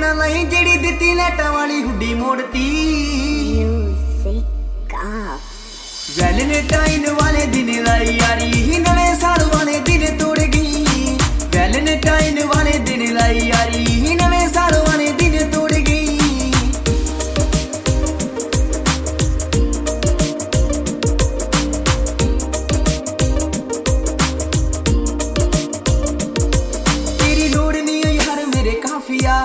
ना लाई जेड़ी दिती लाटा वाली हुड्डी मोड़ती वैलेंटाइन वाले दिन लाई यारी